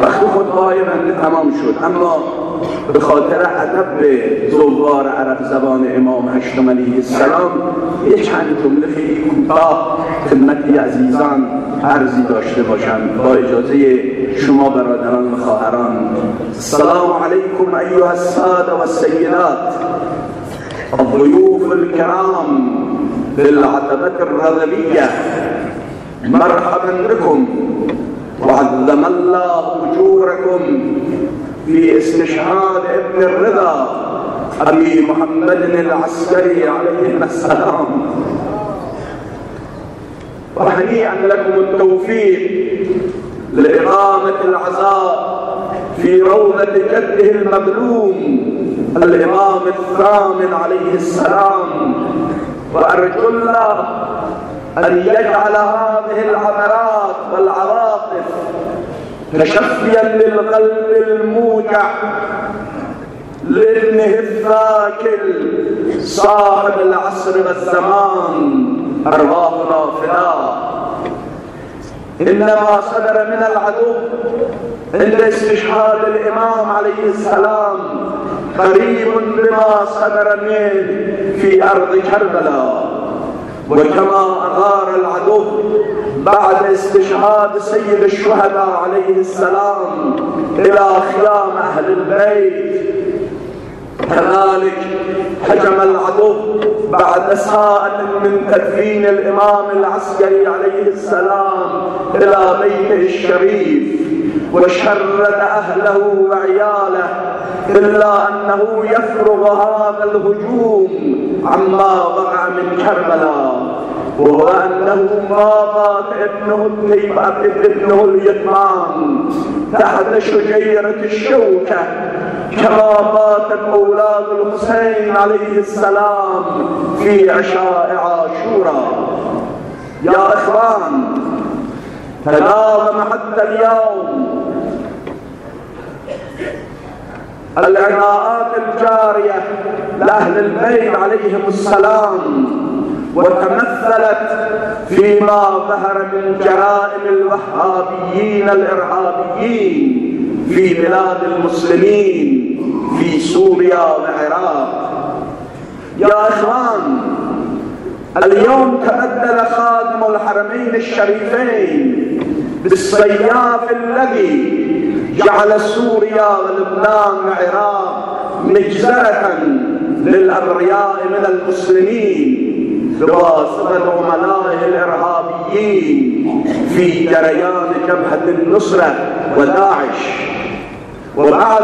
وقت خطبه‌های بنده تمام شد، اما به خاطر ادب زوار عرب زبان امام هشتم علیه السلام یک چند جمله خیلی کوتاه خدمت عزیزان عرضی داشته باشم با اجازه شما برادران و خواهران. السلام علیکم ایها الساده و السیدات الضيوف الكرام بالعتبة الرذبية، مرحبا بكم وعظم الله أجوركم في استشهاد ابن الرضا أبي محمد العسكري عليه السلام، وهنيئا لكم التوفيق لإقامة العزاء في روضة جده المظلوم الإمام الثامن عليه السلام، وأرجو الله أن يجعل هذه العبرات والعواطف تشفيا للقلب الموجع لابنه الثاكل صاحب العصر والزمان أرواحنا فداه. إنما صدر من العدو عند استشهاد الإمام عليه السلام قريب بما صدر منه في أرض كربلاء، وكما أغار العدو بعد استشهاد سيد الشهداء عليه السلام إلى خيام أهل البيت، كذلك هجم العدو بعد ساعة من تدفين الإمام العسكري عليه السلام إلى بيته الشريف وشرد أهله وعياله، إلا أنه يفرغ هذا الهجوم عما وقع من كربلاء، وهو أنه ما بات ابنه اليتمان تحت شجيرة الشوكة كما بات أولاد الحسين عليه السلام في عشاء عاشوراء. يا إخوان، تناغم حتى اليوم العناءات الجارية لأهل البيت عليهم السلام، وتمثلت فيما ظهر من جرائم الوهابيين الإرهابيين في بلاد المسلمين في سوريا والعراق. يا إخوان، اليوم تبدل خادم الحرمين الشريفين بالسياف الذي جعل سوريا ولبنان والعراق مجزرة للأبرياء من المسلمين بواسطة عملائه الإرهابيين في جريان جبهة النصرة وداعش. وبعد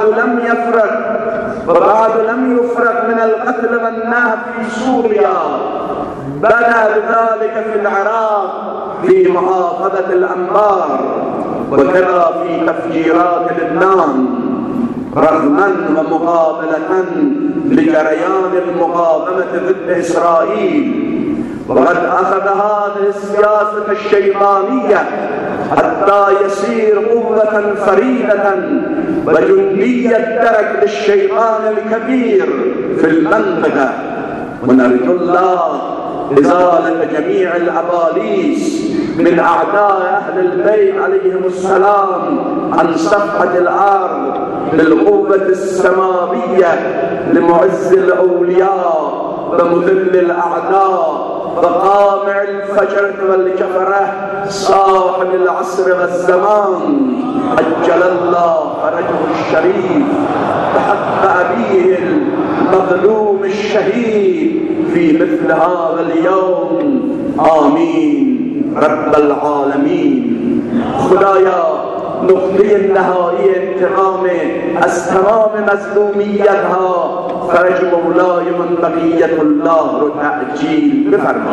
لم يفرق من القتل والنهب في سوريا، بدا بذلك في العراق في محافظة الأنبار، وكذا في تفجيرات لبنان، رغما ومقابلة لجريان المقاومة ضد إسرائيل. وقد أخذ هذه السياسة الشيطانية حتى يصير قوة فريدة وجندية درك للشيطان الكبير في المنطقة، ونرجو الله إزالة جميع الأباليس من أعداء أهل البيت عليهم السلام عن صفحة الأرض بالقوة السماوية لمعز الأولياء ومذل الأعداء وقامع الفجرة والكفرة صاحب العصر والزمان، عجل الله فرجه الشريف بحق أبيه المظلوم الشهيد في مثل هذا اليوم. آمين رب العالمین. خدایا نقطه نهایی انتقام از تمام مظلومیت ها فرج مولای من بقیت الله رو تعجیل بفرما.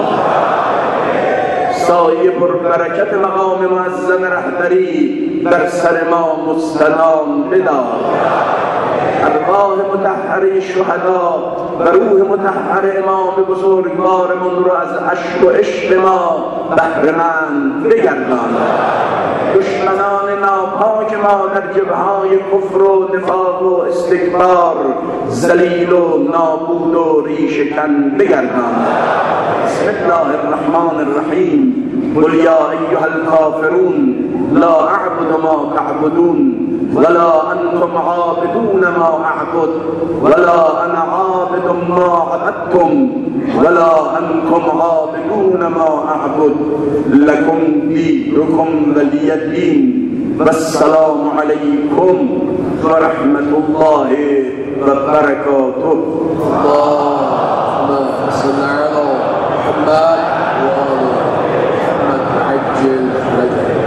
سایه پربرکت مقام معظم رهبری بر سر ما مستدام بدار. ارواح مطهره شهدا و روح مطهر امام بزرگوارمون رو از اشک و عشق ما بهره‌مند بگردان. دشمنان ناپاک ما در جبهه‌های کفر و نفاق و استکبار ذلیل و نابود و ریشه‌کن بگردان. بسم الله الرحمن الرحیم. قل یا ایها الکافرون لا اعبد ما تعبدون ولا أنتم عابدون ما أعبد ولا أنا عابد ما عبدتم ولا أنتم عابدون ما أعبد لكم دينكم ولي دين والسلام عليكم ورحمة الله وبركاته. اللهم صل على محمد وآل محمد عجل رجل.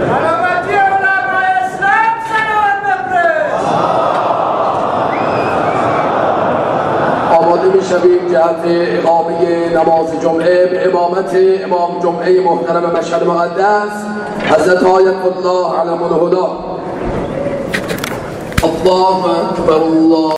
آماده می‌شویم جهت اقامه نماز جمعه به امامت امام جمعه محترم مشهد مقدس حضرت آیت الله علم الهدی. الله اکبر الله.